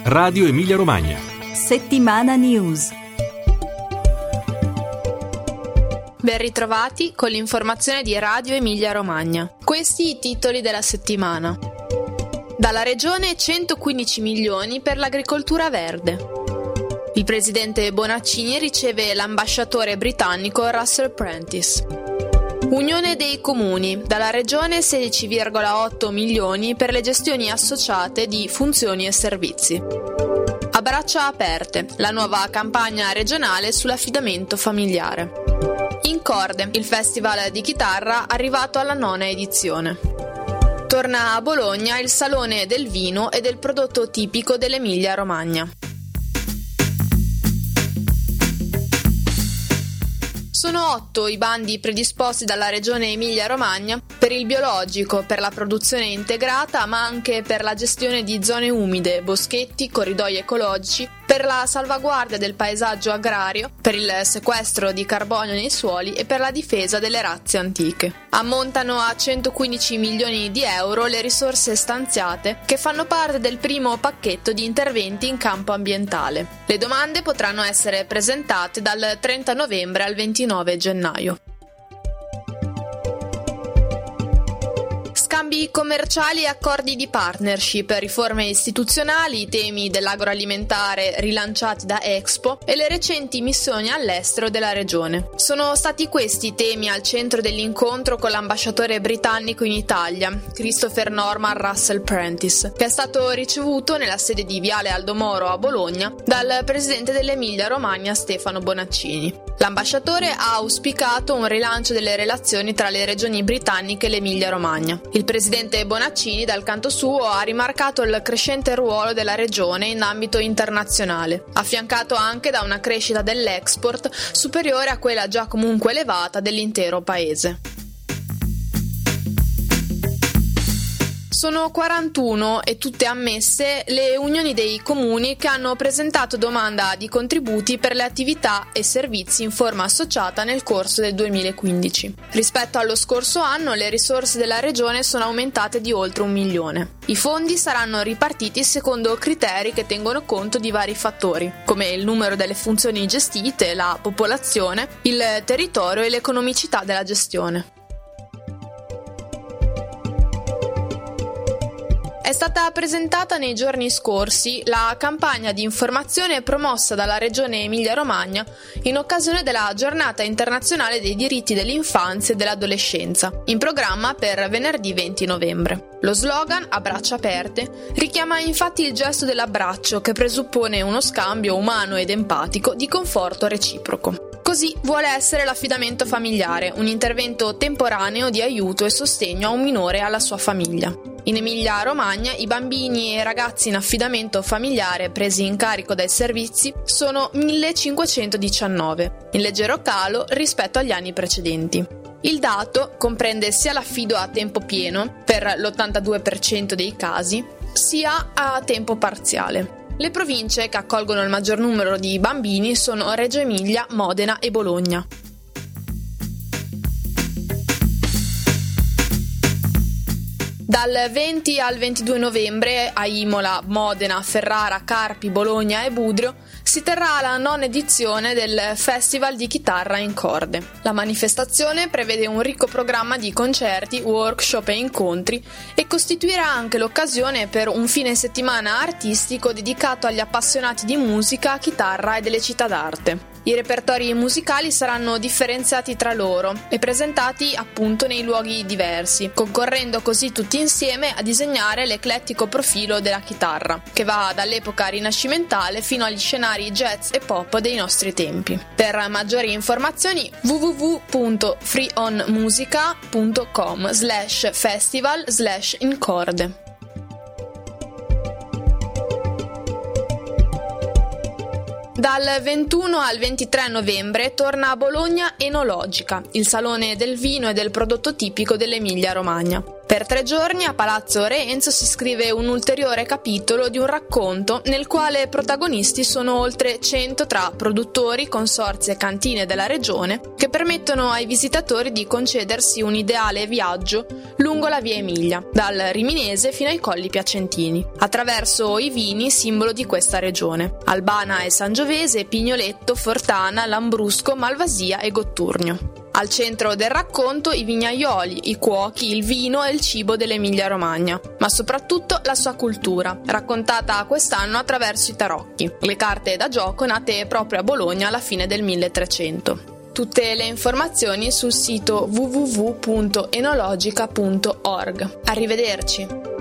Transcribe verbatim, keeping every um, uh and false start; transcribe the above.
Radio Emilia Romagna. Settimana News. Ben ritrovati con l'informazione di Radio Emilia Romagna. Questi i titoli della settimana. Dalla Regione centoquindici milioni per l'agricoltura verde. Il presidente Bonaccini riceve l'ambasciatore britannico Russell Prentice. Unione dei Comuni, dalla Regione sedici virgola otto milioni per le gestioni associate di funzioni e servizi. A braccia aperte, la nuova campagna regionale sull'affidamento familiare. Incorde, il festival di chitarra arrivato alla nona edizione. Torna a Bologna il Salone del Vino e del prodotto tipico dell'Emilia Romagna. Sono otto i bandi predisposti dalla Regione Emilia-Romagna per il biologico, per la produzione integrata, ma anche per la gestione di zone umide, boschetti, corridoi ecologici, per la salvaguardia del paesaggio agrario, per il sequestro di carbonio nei suoli e per la difesa delle razze antiche. Ammontano a centoquindici milioni di euro le risorse stanziate che fanno parte del primo pacchetto di interventi in campo ambientale. Le domande potranno essere presentate dal trenta novembre al ventinove gennaio. Scambi commerciali e accordi di partnership, riforme istituzionali, i temi dell'agroalimentare rilanciati da Expo e le recenti missioni all'estero della regione. Sono stati questi i temi al centro dell'incontro con l'ambasciatore britannico in Italia, Christopher Norman Russell Prentice, che è stato ricevuto nella sede di Viale Aldo Moro a Bologna dal presidente dell'Emilia Romagna Stefano Bonaccini. L'ambasciatore ha auspicato un rilancio delle relazioni tra le regioni britanniche e l'Emilia Romagna. Il presidente Bonaccini, dal canto suo, ha rimarcato il crescente ruolo della regione in ambito internazionale, affiancato anche da una crescita dell'export superiore a quella già comunque elevata dell'intero paese. Sono quarantuno e tutte ammesse le unioni dei comuni che hanno presentato domanda di contributi per le attività e servizi in forma associata nel corso del duemilaquindici. Rispetto allo scorso anno le risorse della regione sono aumentate di oltre un milione. I fondi saranno ripartiti secondo criteri che tengono conto di vari fattori, come il numero delle funzioni gestite, la popolazione, il territorio e l'economicità della gestione. È stata presentata nei giorni scorsi la campagna di informazione promossa dalla Regione Emilia-Romagna in occasione della Giornata Internazionale dei Diritti dell'Infanzia e dell'Adolescenza, in programma per venerdì venti novembre. Lo slogan, a braccia aperte, richiama infatti il gesto dell'abbraccio che presuppone uno scambio umano ed empatico di conforto reciproco. Così vuole essere l'affidamento familiare, un intervento temporaneo di aiuto e sostegno a un minore e alla sua famiglia. In Emilia-Romagna i bambini e ragazzi in affidamento familiare presi in carico dai servizi sono millecinquecentodiciannove, in leggero calo rispetto agli anni precedenti. Il dato comprende sia l'affido a tempo pieno, per l'ottantadue per cento dei casi, sia a tempo parziale. Le province che accolgono il maggior numero di bambini sono Reggio Emilia, Modena e Bologna. Dal venti al ventidue novembre a Imola, Modena, Ferrara, Carpi, Bologna e Budrio si terrà la nona edizione del Festival di chitarra Incorde. La manifestazione prevede un ricco programma di concerti, workshop e incontri e costituirà anche l'occasione per un fine settimana artistico dedicato agli appassionati di musica, chitarra e delle città d'arte. I repertori musicali saranno differenziati tra loro e presentati appunto nei luoghi diversi, concorrendo così tutti insieme a disegnare l'eclettico profilo della chitarra, che va dall'epoca rinascimentale fino agli scenari jazz e pop dei nostri tempi. Per maggiori informazioni w w w punto freeonmusica punto com slash festival slash incorde. Dal ventuno al ventitré novembre torna a Bologna Enologica, il salone del vino e del prodotto tipico dell'Emilia Romagna. Per tre giorni a Palazzo Re Enzo si scrive un ulteriore capitolo di un racconto nel quale protagonisti sono oltre cento tra produttori, consorzi e cantine della regione che permettono ai visitatori di concedersi un ideale viaggio lungo la via Emilia, dal Riminese fino ai Colli Piacentini, attraverso i vini simbolo di questa regione: Albana e Sangiovese, Pignoletto, Fortana, Lambrusco, Malvasia e Gotturnio. Al centro del racconto i vignaioli, i cuochi, il vino e il cibo dell'Emilia-Romagna, ma soprattutto la sua cultura, raccontata quest'anno attraverso i tarocchi, le carte da gioco nate proprio a Bologna alla fine del milletrecento. Tutte le informazioni sul sito w w w punto enologica punto org. Arrivederci!